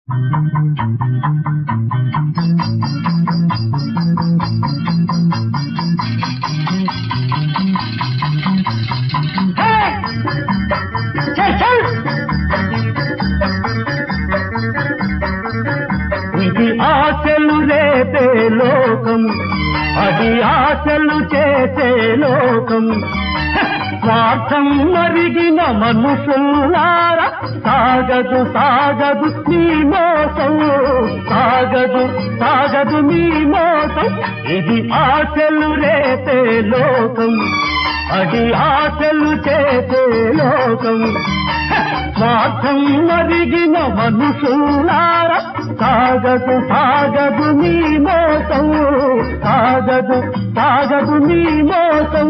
ఇది ఆశలు రేపే లోకం, అది ఆశలు చేసే లోకం. స్వార్థం మరిగిన మనుషుల్లారా సాగదు సాగదు నీ మోసం, సాగదు సాగదు నీ మోసం. ఇది ఆశలు రేపే లోకం, అది ఆశలు చేసే లోకం. స్వార్థం మరిగిన మనుషుల్లారా సాగదు సాగదు నీ మోసం, సాగదు సాగదు నీ మోసం.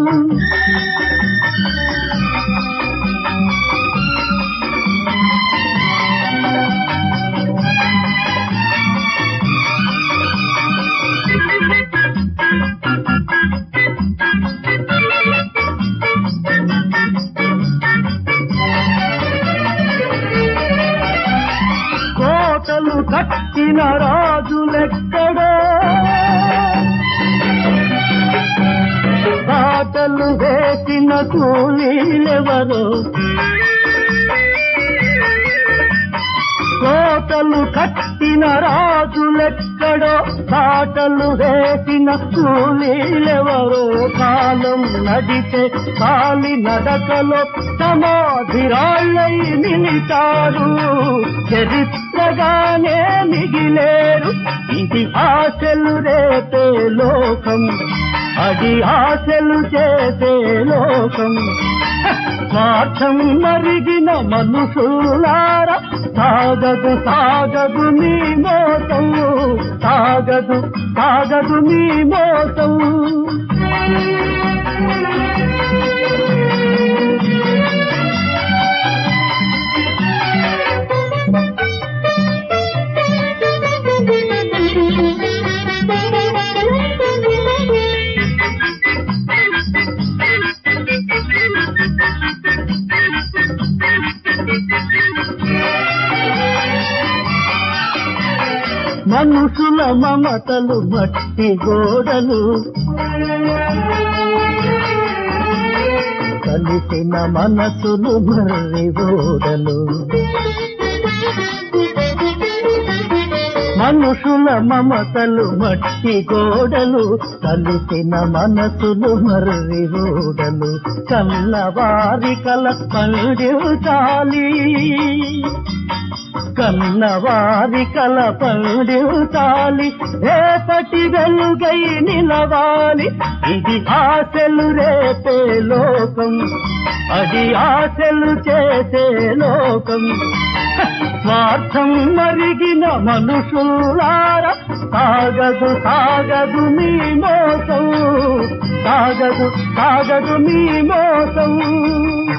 కోటలు కట్టిన రాజులెక్కడో, బాటలు వేసిన కూలీలెవరో. కోటలు కట్టిన రాజులెక్కడో, బాటలు వేసిన కూలీలెవరో. కాలం నడిచే కాలి నడకలో సమాధిరాళ్ళై నిలిచారు, చరిత్రగానే మిగిలేరు. ఇది ఆశలు రేపే లోకం, అది ఆశలు చేసే లోకం. స్వార్థం మరిగిన మనుషులారా సాగదు సాగదు నీ మోసం, సాగదు సాగదు నీ మోసం. మనుషుల మమతలు మట్టి గోడలు, కలిసిన మనసులు మర్రి ఓడలు. మనుషుల మమతలు మట్టి గోడలు, కలిసిన మనసులు మర్రి ఓడలు. కన్నవారి కల పండించాలి, కన్నవారి కల పండించాలి. రేపటి వెలుగై నిలవాలి. ఇది ఆశలు రేపే లోకం, అది ఆశలు చేసే లోకం. స్వార్థం మరిగిన మనుషులారా సాగదు సాగదు నీ మోసం, సాగదు సాగదు నీ మోసం.